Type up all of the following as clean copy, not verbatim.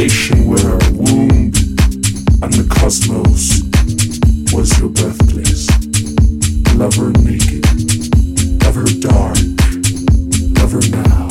nation where our womb and the cosmos was your birthplace. Love her naked, love her dark, love her now.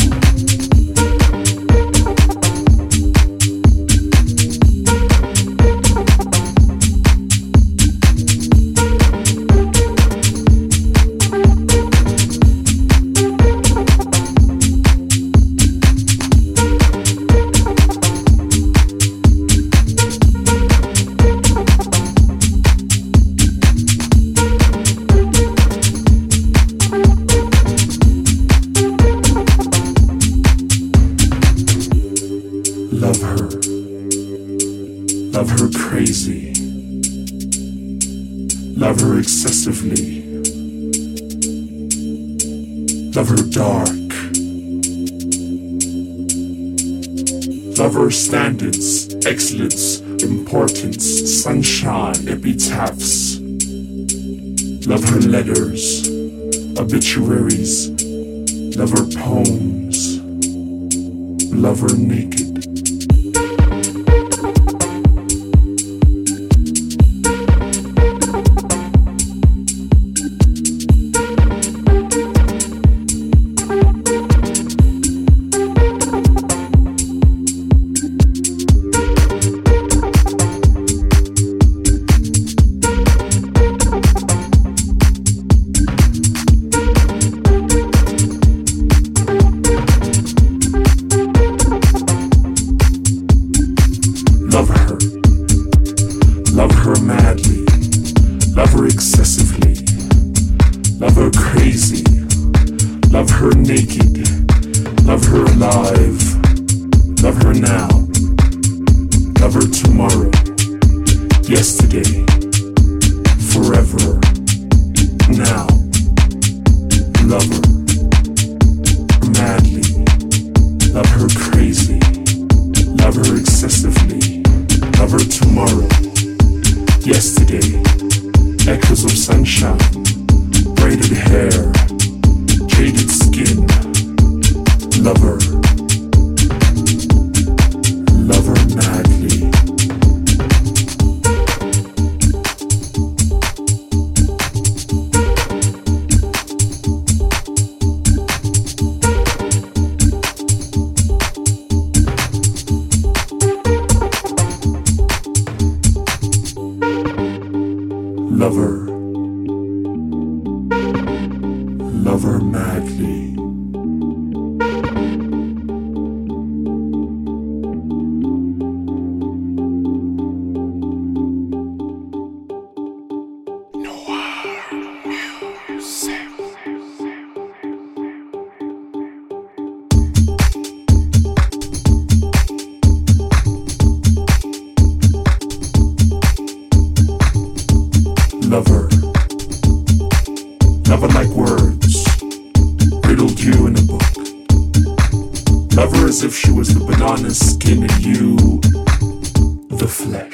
Love her crazy. Love her excessively. Love her dark. Love her standards, excellence, importance, sunshine, epitaphs. Love her letters, obituaries. Love her poems. Love her naked. Love her madly, love her excessively, love her crazy, love her naked, love her alive, love her now, love her tomorrow, yesterday, forever, now, love her madly, love her crazy, love her excessively, love her tomorrow, yesterday, echoes of sunshine, braided hair, jaded skin, lover madly. Love her madly. Love her like words, riddled you in a book. Love her as if she was the banana skin and you, the flesh.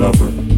lover.